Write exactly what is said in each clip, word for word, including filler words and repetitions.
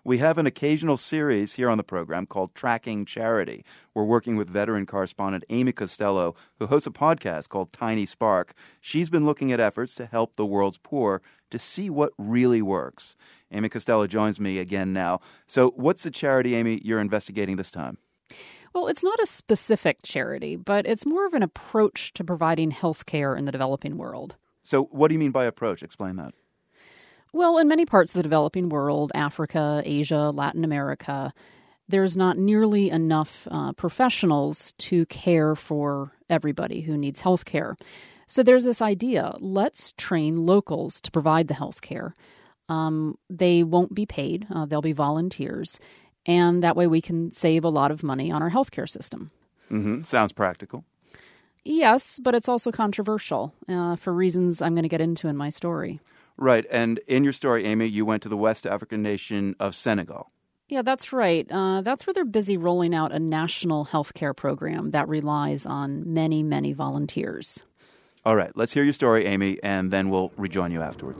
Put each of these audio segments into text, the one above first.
We have an occasional series here on the program called Tracking Charity. We're working with veteran correspondent Amy Costello, who hosts a podcast called Tiny Spark. She's been looking at efforts to help the world's poor to see what really works. Amy Costello joins me again now. So what's the charity, Amy, you're investigating this time? Well, it's not a specific charity, but it's more of an approach to providing health care in the developing world. So what do you mean by approach? Explain that. Well, in many parts of the developing world, Africa, Asia, Latin America, there's not nearly enough uh, professionals to care for everybody who needs health care. So there's this idea, let's train locals to provide the health care. Um, they won't be paid. Uh, they'll be volunteers. And that way we can save a lot of money on our healthcare system. Mm-hmm. Sounds practical. Yes, but it's also controversial uh, for reasons I'm going to get into in my story. Right. And in your story, Amy, you went to the West African nation of Senegal. Yeah, that's right. Uh, that's where they're busy rolling out a national health care program that relies on many, many volunteers. All right. Let's hear your story, Amy, and then we'll rejoin you afterwards.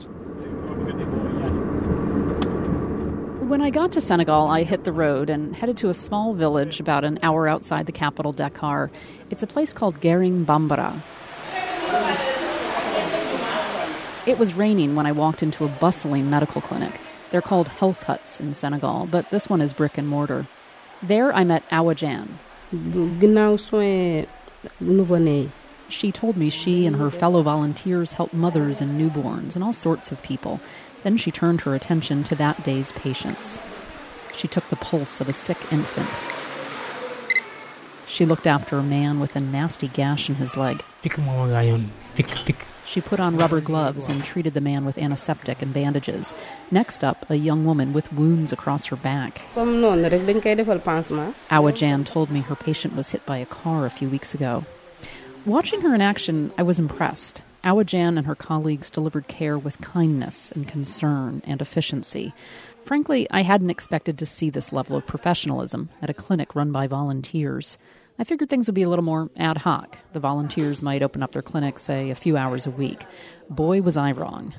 When I got to Senegal, I hit the road and headed to a small village about an hour outside the capital, Dakar. It's a place called Garing Bambara. It was raining when I walked into a bustling medical clinic. They're called health huts in Senegal, but this one is brick and mortar. There I met Awa Jan. She told me she and her fellow volunteers help mothers and newborns and all sorts of people. Then she turned her attention to that day's patients. She took the pulse of a sick infant. She looked after a man with a nasty gash in his leg. She put on rubber gloves and treated the man with antiseptic and bandages. Next up, a young woman with wounds across her back. Awa Jan told me her patient was hit by a car a few weeks ago. Watching her in action, I was impressed. Awa Jan and her colleagues delivered care with kindness and concern and efficiency. Frankly, I hadn't expected to see this level of professionalism at a clinic run by volunteers. I figured things would be a little more ad hoc. The volunteers might open up their clinic, say, a few hours a week. Boy, was I wrong.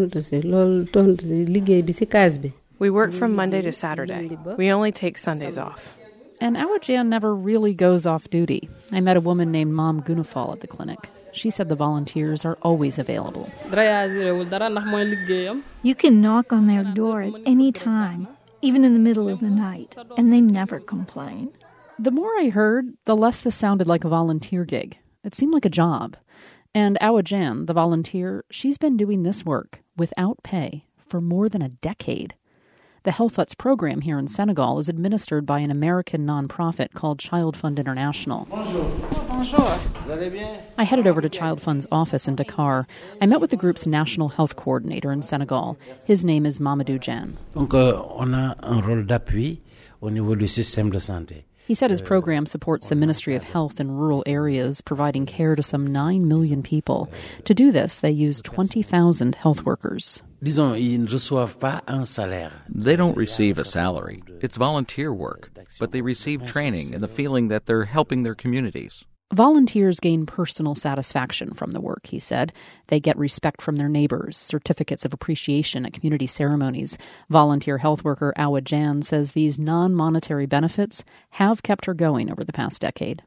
We work from Monday to Saturday. We only take Sundays off. And Awa Jan never really goes off duty. I met a woman named Mom Gunafal at the clinic. She said the volunteers are always available. You can knock on their door at any time, even in the middle of the night, and they never complain. The more I heard, the less this sounded like a volunteer gig. It seemed like a job. And Awa Jan, the volunteer, she's been doing this work without pay for more than a decade. The Health Huts program here in Senegal is administered by an American nonprofit called Child Fund International. Bonjour. Bonjour. I headed over to Child Fund's office in Dakar. I met with the group's national health coordinator in Senegal. His name is Mamadou Jan. Donc, euh, on a un rôle d'appui au niveau du système de santé. He said his program supports the Ministry of Health in rural areas, providing care to some nine million people. To do this, they use twenty thousand health workers. They don't receive a salary. It's volunteer work, but they receive training and the feeling that they're helping their communities. Volunteers gain personal satisfaction from the work, he said. They get respect from their neighbors, certificates of appreciation at community ceremonies. Volunteer health worker Awa Jan says these non-monetary benefits have kept her going over the past decade.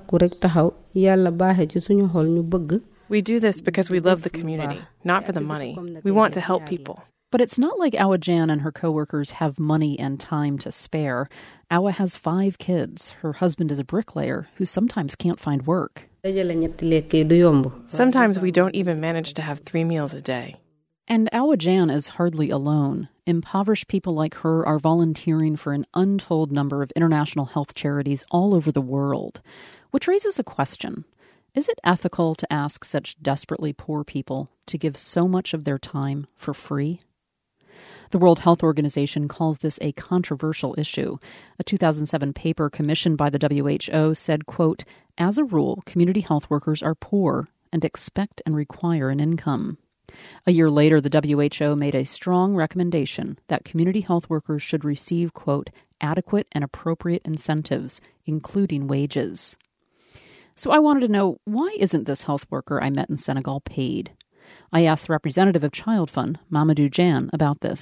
We do this because we love the community, not for the money. We want to help people. But it's not like Awa Jan and her coworkers have money and time to spare. Awa has five kids. Her husband is a bricklayer who sometimes can't find work. Sometimes we don't even manage to have three meals a day. And Awa Jan is hardly alone. Impoverished people like her are volunteering for an untold number of international health charities all over the world. Which raises a question. Is it ethical to ask such desperately poor people to give so much of their time for free? The World Health Organization calls this a controversial issue. A two thousand seven paper commissioned by the W H O said, quote, as a rule, community health workers are poor and expect and require an income. A year later, the W H O made a strong recommendation that community health workers should receive, quote, adequate and appropriate incentives, including wages. So I wanted to know, why isn't this health worker I met in Senegal paid? I asked the representative of Child Fund, Mamadou Jan, about this.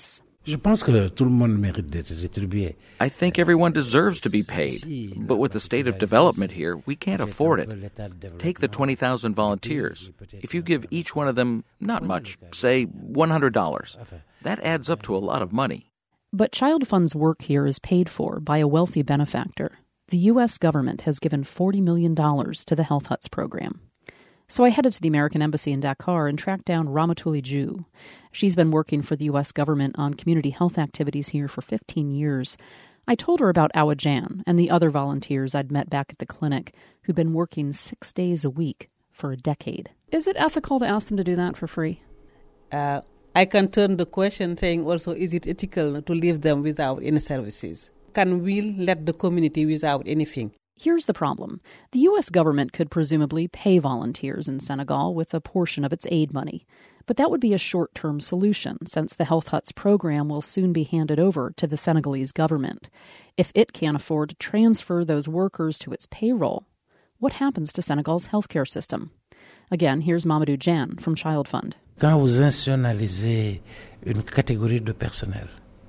Je pense que tout le monde mérite d'être rétribué. I think everyone deserves to be paid. But with the state of development here, we can't afford it. Take the twenty thousand volunteers. If you give each one of them, not much, say one hundred dollars, that adds up to a lot of money. But Child Fund's work here is paid for by a wealthy benefactor. The U S government has given forty million dollars to the Health Huts program. So I headed to the American Embassy in Dakar and tracked down Ramatuli Ju. She's been working for the U S government on community health activities here for fifteen years. I told her about Awa Jan and the other volunteers I'd met back at the clinic who'd been working six days a week for a decade. Is it ethical to ask them to do that for free? Uh, I can turn the question saying also, is it ethical to leave them without any services? Can we let the community without anything? Here's the problem. The U S government could presumably pay volunteers in Senegal with a portion of its aid money. But that would be a short-term solution, since the Health Huts program will soon be handed over to the Senegalese government. If it can't afford to transfer those workers to its payroll, what happens to Senegal's healthcare system? Again, here's Mamadou Jan from Child Fund. Quand vous institutionnalisez une catégorie de personnel,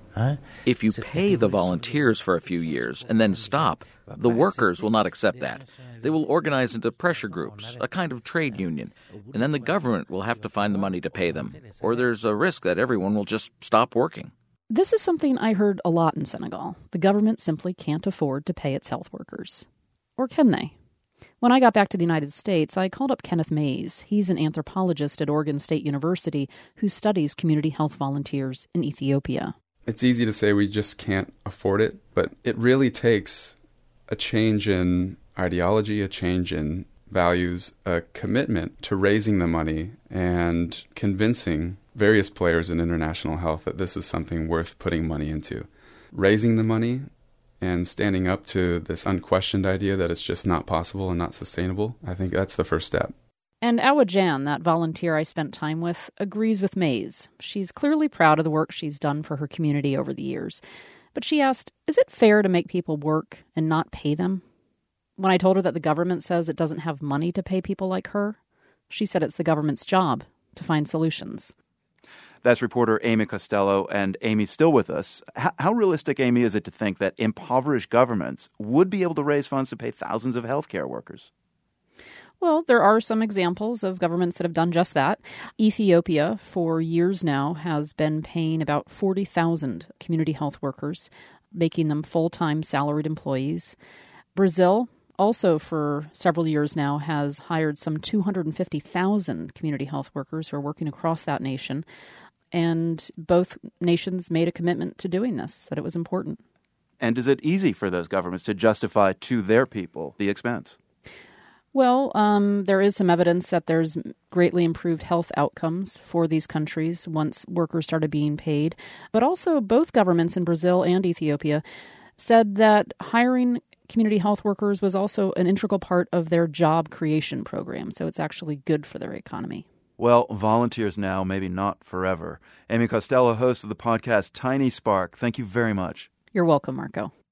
if you pay the volunteers for a few years and then stop, the workers will not accept that. They will organize into pressure groups, a kind of trade union, and then the government will have to find the money to pay them, or there's a risk that everyone will just stop working. This is something I heard a lot in Senegal. The government simply can't afford to pay its health workers. Or can they? When I got back to the United States, I called up Kenneth Mays. He's an anthropologist at Oregon State University who studies community health volunteers in Ethiopia. It's easy to say we just can't afford it, but it really takes a change in ideology, a change in values, a commitment to raising the money and convincing various players in international health that this is something worth putting money into. Raising the money and standing up to this unquestioned idea that it's just not possible and not sustainable, I think that's the first step. And Awa Jan, that volunteer I spent time with, agrees with Mays. She's clearly proud of the work she's done for her community over the years. But she asked, is it fair to make people work and not pay them? When I told her that the government says it doesn't have money to pay people like her, she said it's the government's job to find solutions. That's reporter Amy Costello, and Amy's still with us. How, how realistic, Amy, is it to think that impoverished governments would be able to raise funds to pay thousands of healthcare workers? Well, there are some examples of governments that have done just that. Ethiopia, for years now, has been paying about forty thousand community health workers, making them full-time salaried employees. Brazil, also for several years now, has hired some two hundred fifty thousand community health workers who are working across that nation. And both nations made a commitment to doing this, that it was important. And is it easy for those governments to justify to their people the expense? Well, um, there is some evidence that there's greatly improved health outcomes for these countries once workers started being paid. But also both governments in Brazil and Ethiopia said that hiring community health workers was also an integral part of their job creation program. So it's actually good for their economy. Well, volunteers now, maybe not forever. Amy Costello, host of the podcast Tiny Spark. Thank you very much. You're welcome, Marco.